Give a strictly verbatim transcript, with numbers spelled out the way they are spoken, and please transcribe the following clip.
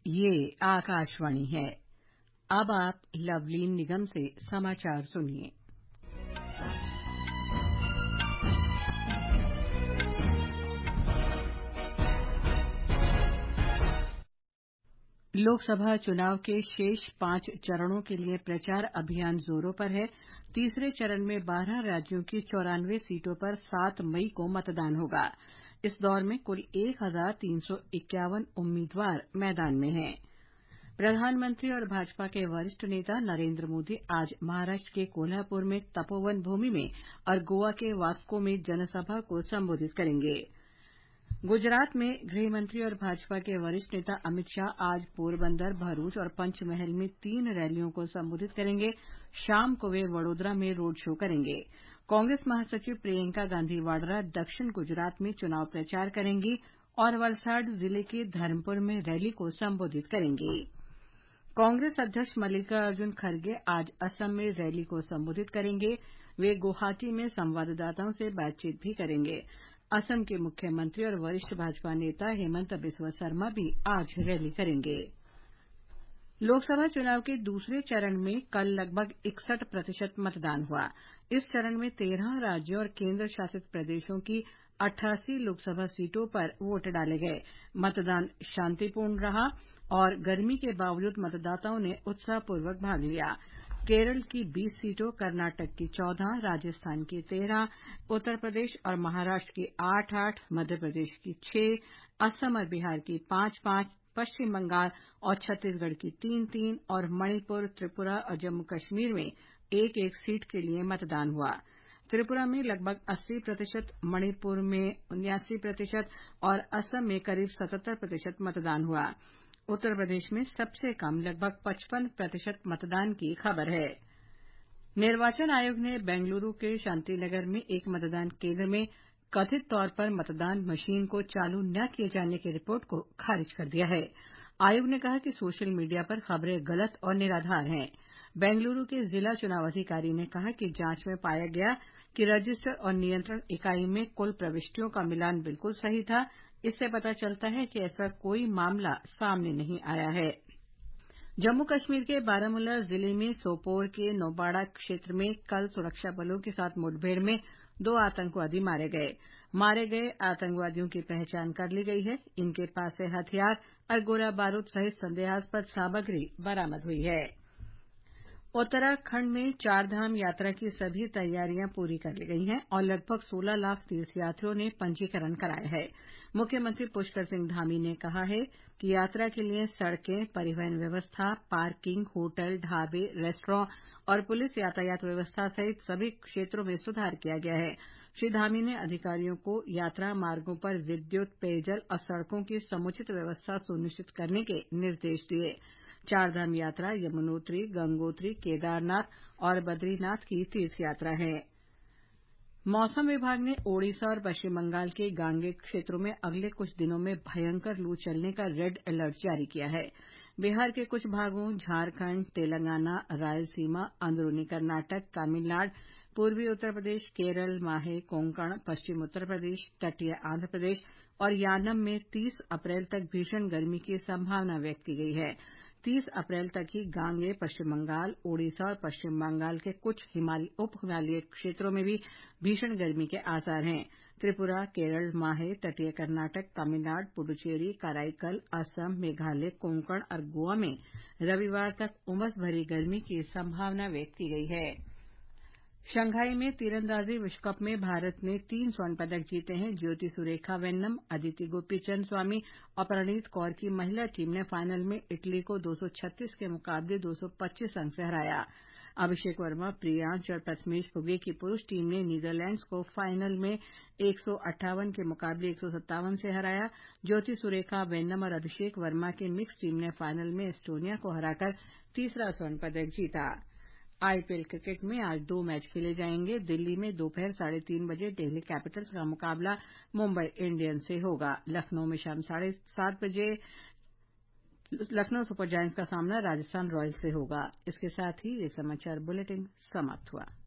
ये आकाशवाणी है। अब आप लवलीन निगम से समाचार सुनिए। लोकसभा चुनाव के शेष पांच चरणों के लिए प्रचार अभियान जोरों पर है। तीसरे चरण में बारह राज्यों की चौरानवे सीटों पर सात मई को मतदान होगा। इस दौर में कुल एक हजार तीन सौ इक्यावन उम्मीदवार मैदान में हैं। प्रधानमंत्री और भाजपा के वरिष्ठ नेता नरेंद्र मोदी आज महाराष्ट्र के कोल्हापुर में तपोवन भूमि में और गोवा के वास्को में जनसभा को संबोधित करेंगे। गुजरात में गृहमंत्री और भाजपा के वरिष्ठ नेता अमित शाह आज पोरबंदर, भरूच और पंचमहल में तीन रैलियों को संबोधित करेंगे। शाम को वे वडोदरा में रोड शो करेंगे। कांग्रेस महासचिव प्रियंका गांधी वाड्रा दक्षिण गुजरात में चुनाव प्रचार करेंगी और वलसाड जिले के धर्मपुर में रैली को संबोधित करेंगी। कांग्रेस अध्यक्ष मल्लिकार्जुन खड़गे आज असम में रैली को संबोधित करेंगे। वे गुवाहाटी में संवाददाताओं से बातचीत भी करेंगे। असम के मुख्यमंत्री और वरिष्ठ भाजपा नेता हेमंत बिस्वा शर्मा भी आज रैली करेंगे। लोकसभा चुनाव के दूसरे चरण में कल लगभग इकसठ प्रतिशत मतदान हुआ। इस चरण में तेरह राज्यों और केंद्र शासित प्रदेशों की अट्ठासी लोकसभा सीटों पर वोट डाले गए। मतदान शांतिपूर्ण रहा और गर्मी के बावजूद मतदाताओं ने उत्साहपूर्वक भाग लिया। केरल की बीस सीटों, कर्नाटक की चौदह, राजस्थान की तेरह, उत्तर प्रदेश और महाराष्ट्र की आठ आठ, मध्य प्रदेश की छह, असम और बिहार की पांच पांच, पश्चिम बंगाल और छत्तीसगढ़ की तीन तीन और मणिपुर, त्रिपुरा और जम्मू कश्मीर में एक एक सीट के लिए मतदान हुआ। त्रिपुरा में लगभग अस्सी प्रतिशत, मणिपुर में उन्यासी प्रतिशत और असम में करीब सतहत्तर प्रतिशत मतदान हुआ। उत्तर प्रदेश में सबसे कम लगभग पचपन प्रतिशत मतदान की खबर है। निर्वाचन आयोग ने बेंगलुरु के शांतिनगर में एक मतदान केंद्र में कथित तौर पर मतदान मशीन को चालू न किए जाने की रिपोर्ट को खारिज कर दिया है। आयोग ने कहा कि सोशल मीडिया पर खबरें गलत और निराधार हैं। बेंगलुरु के जिला चुनाव अधिकारी ने कहा कि जांच में पाया गया कि रजिस्टर और नियंत्रण इकाई में कुल प्रविष्टियों का मिलान बिल्कुल सही था। इससे पता चलता है कि ऐसा कोई मामला सामने नहीं आया है। जम्मू कश्मीर के बारामूला जिले में सोपोर के नौबाड़ा क्षेत्र में कल सुरक्षा बलों के साथ मुठभेड़ में दो आतंकवादी मारे गए। मारे गए आतंकवादियों की पहचान कर ली गई है। इनके पास से हथियार और गोला बारूद सहित संदेहास्पद सामग्री बरामद हुई है। उत्तराखंड में चारधाम यात्रा की सभी तैयारियां पूरी कर ली गई हैं और लगभग सोलह लाख तीर्थयात्रियों ने पंजीकरण कराया है। मुख्यमंत्री पुष्कर सिंह धामी ने कहा है कि यात्रा के लिए सड़कें, परिवहन व्यवस्था, पार्किंग, होटल, ढाबे, रेस्टोरेंट और पुलिस यातायात व्यवस्था सहित सभी क्षेत्रों में सुधार किया गया है। श्री धामी ने अधिकारियों को यात्रा मार्गों पर विद्युत, पेयजल और सड़कों की समुचित व्यवस्था सुनिश्चित करने के निर्देश दिए। चारधाम यात्रा यमुनोत्री, गंगोत्री, केदारनाथ और बद्रीनाथ की तीर्थ यात्रा है। मौसम विभाग ने ओडिशा और पश्चिम बंगाल के गांगेय क्षेत्रों में अगले कुछ दिनों में भयंकर लू चलने का रेड अलर्ट जारी किया है। बिहार के कुछ भागों, झारखंड, तेलंगाना, रायलसीमा, अंदरूनी कर्नाटक, तमिलनाडु, पूर्वी उत्तर प्रदेश, केरल, माहे, कोंकण, पश्चिम उत्तर प्रदेश, तटीय आंध्र प्रदेश और यानम में तीस अप्रैल तक भीषण गर्मी की संभावना व्यक्त की गई है। तीस अप्रैल तक ही गांगेय, पश्चिम बंगाल, ओडिशा और पश्चिम बंगाल के कुछ हिमालय उप हिमालयी क्षेत्रों में भी भीषण गर्मी के आसार हैं। त्रिपुरा, केरल, माहे, तटीय कर्नाटक, तमिलनाडु, पुडुचेरी, कराईकल, असम, मेघालय, कोंकण और गोवा में रविवार तक उमस भरी गर्मी की संभावना व्यक्त की गई है। शंघाई में तीरंदाजी विश्व कप में भारत ने तीन स्वर्ण पदक जीते हैं। ज्योति सुरेखा वेन्नम, अदिति गोपीचंद स्वामी और प्रणीत कौर की महिला टीम ने फाइनल में इटली को दो सौ छत्तीस के मुकाबले दो सौ पच्चीस अंक से हराया। अभिषेक वर्मा, प्रियांश और प्रथमेश फुगे की पुरुष टीम ने नीदरलैंड्स को फाइनल में एक सौ अट्ठावन के मुकाबले एक सौ सत्तावन से हराया। ज्योति सुरेखा वेन्नम और अभिषेक वर्मा की मिक्स टीम ने फाइनल में एस्टोनिया को हराकर तीसरा स्वर्ण पदक जीता। आईपीएल क्रिकेट में आज दो मैच खेले जाएंगे। दिल्ली में दोपहर साढ़े तीन बजे दिल्ली कैपिटल्स का मुकाबला मुंबई इंडियंस से होगा। लखनऊ में शाम साढ़े सात बजे लखनऊ सुपर जायंट्स का सामना राजस्थान रॉयल्स से होगा। इसके साथ ही ये समाचार बुलेटिन समाप्त हुआ।